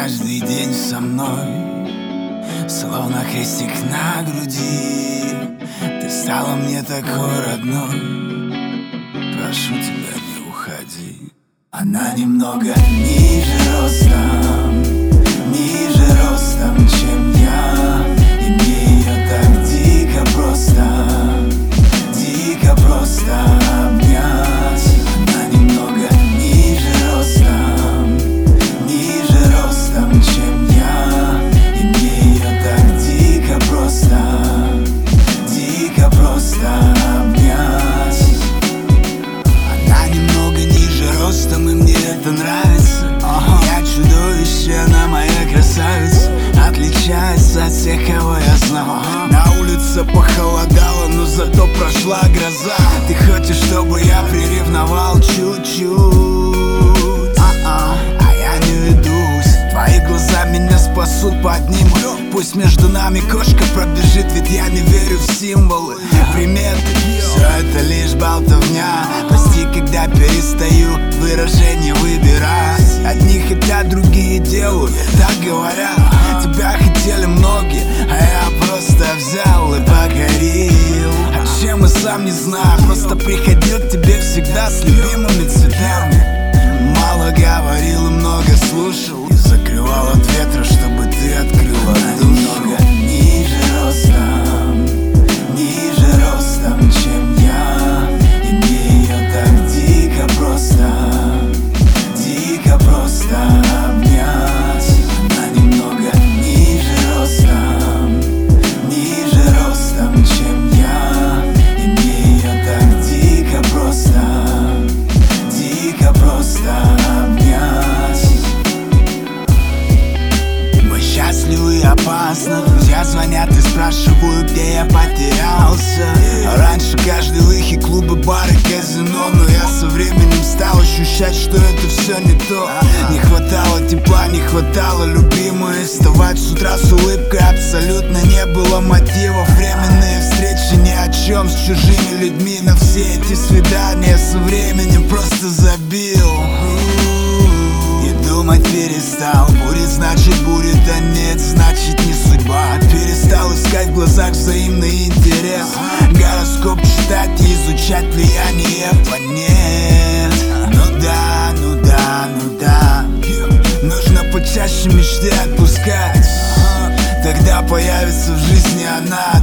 каждый день со мной, словно крестик на груди. Ты стала мне такой родной, прошу тебя, не уходи. Она немного ниже ростом, чем я, и мне ее так дико просто обнять. Она немного ниже ростом, чем я, и мне ее так дико просто обнять. Она немного ниже ростом, и мне это нравится. Я чудовище, она моя красавица, отличается от всех, кого я знал. На улице похолодало, но зато прошла гроза. Ты хочешь, чтобы я приревновал чуть-чуть, а я не ведусь. Твои глаза меня спасут, поднимут. Пусть между нами кошка пробежит, ведь я не верю в символы, приметы. Все это лишь болтовня. Прости, когда перестаю выражение выбирать. Одни хотят, другие делают, так говорят. Тебя хотели многие, а я просто взял и покорил. А чем и сам не знаю, просто приходил к тебе всегда с любимыми цветами. Мало говорил и много слушал, и закрывал от ветра, чтобы ты открыла. Немного ниже ростом, чем я, и мне ее так дико просто обнять. Она немного ниже ростом, чем я, и мне ее так дико просто обнять. Мы счастливы и опасны. Друзья звонят и спрашивают, где я потерялся. Раньше каждый лихий клубы, бары, казино, но я со временем стал ощущать, что это все не то. Не хватало тепла, не хватало любимой. Вставать с утра с улыбкой абсолютно не было мотивов. Временные встречи ни о чем, с чужими людьми на все эти свидания со временем просто забил. И думать перестал. Будет, значит будет, а нет, значит не судьба. Перестал искать в глазах взаимный интерес, гороскоп читать и изучать влияние планет. Ну да, нужно почаще мечты отпускать. Тогда появится в жизни она.